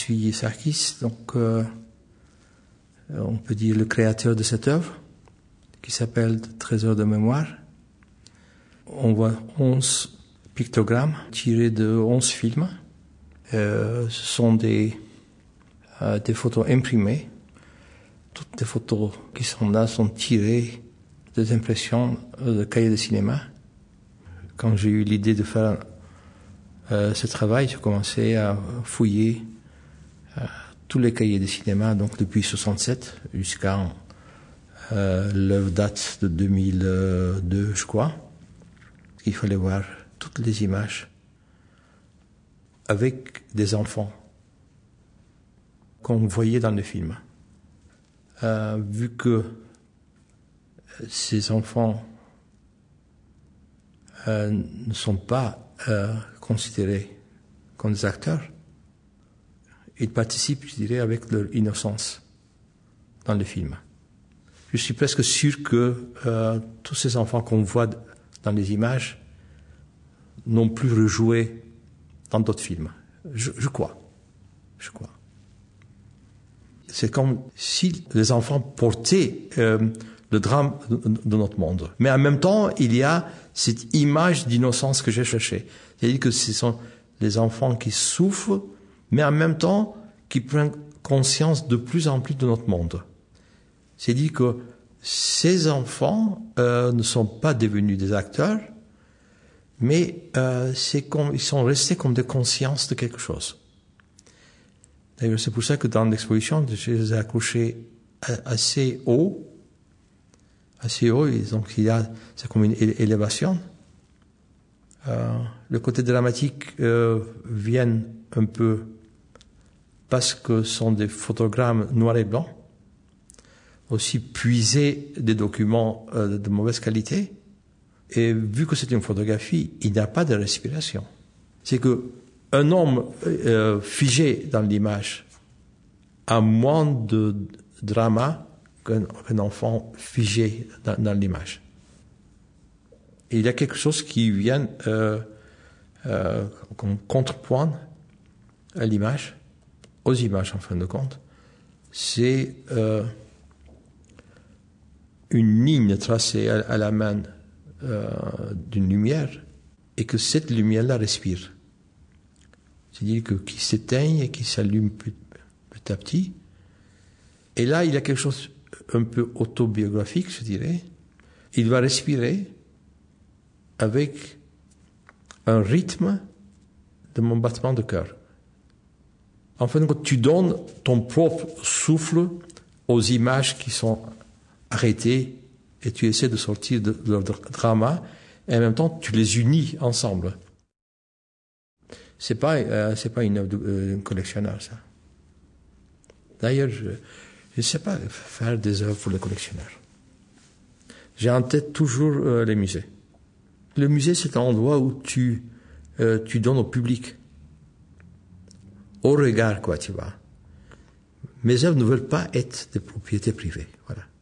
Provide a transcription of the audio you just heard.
suis Sarkis, donc on peut dire le créateur de cette œuvre, qui s'appelle Trésor de mémoire. On voit 11 pictogrammes tirés de 11 films. Ce sont des photos imprimées. Toutes les photos qui sont là sont tirées des impressions de cahiers de cinéma. Quand j'ai eu l'idée de faire ce travail, j'ai commencé à fouiller tous les cahiers de cinéma, donc depuis 67 jusqu'à l'œuvre date de 2002, je crois. Il fallait voir toutes les images avec des enfants qu'on voyait dans le film. Vu que ces enfants ne sont pas considérés comme des acteurs, ils participent, je dirais, avec leur innocence dans le film. Je suis presque sûr que tous ces enfants qu'on voit dans les images n'ont plus rejoué dans d'autres films. Je crois. C'est comme si les enfants portaient le drame de notre monde. Mais en même temps, il y a cette image d'innocence que j'ai cherchée. C'est-à-dire que ce sont les enfants qui souffrent, mais en même temps qui prennent conscience de plus en plus de notre monde. C'est-à-dire que ces enfants ne sont pas devenus des acteurs, mais ils sont restés comme des consciences de quelque chose. D'ailleurs, c'est pour ça que dans l'exposition, je les ai accrochés assez haut, et donc c'est comme une élévation. Le côté dramatique vient un peu parce que ce sont des photogrammes noirs et blancs, aussi puisés des documents de mauvaise qualité. Et vu que c'est une photographie, il n'y a pas de respiration. C'est que un homme figé dans l'image a moins de drama qu'un enfant figé dans l'image. Et il y a quelque chose qui vient comme contrepoint à l'image, aux images en fin de compte. C'est une ligne tracée à la main d'une lumière, et que cette lumière-là respire. C'est-à-dire qui s'éteigne et qui s'allume petit à petit. Et là, il y a quelque chose un peu autobiographique, je dirais. Il va respirer avec un rythme de mon battement de cœur. En fin de compte, tu donnes ton propre souffle aux images qui sont arrêtées, et tu essaies de sortir de leur drama, et en même temps, tu les unis ensemble. C'est pas une œuvre d'un collectionneur, ça. D'ailleurs, je ne sais pas faire des œuvres pour les collectionneurs. J'ai en tête toujours les musées. Le musée, c'est un endroit où tu donnes au public, au regard, quoi, tu vois. Mes œuvres ne veulent pas être des propriétés privées, voilà.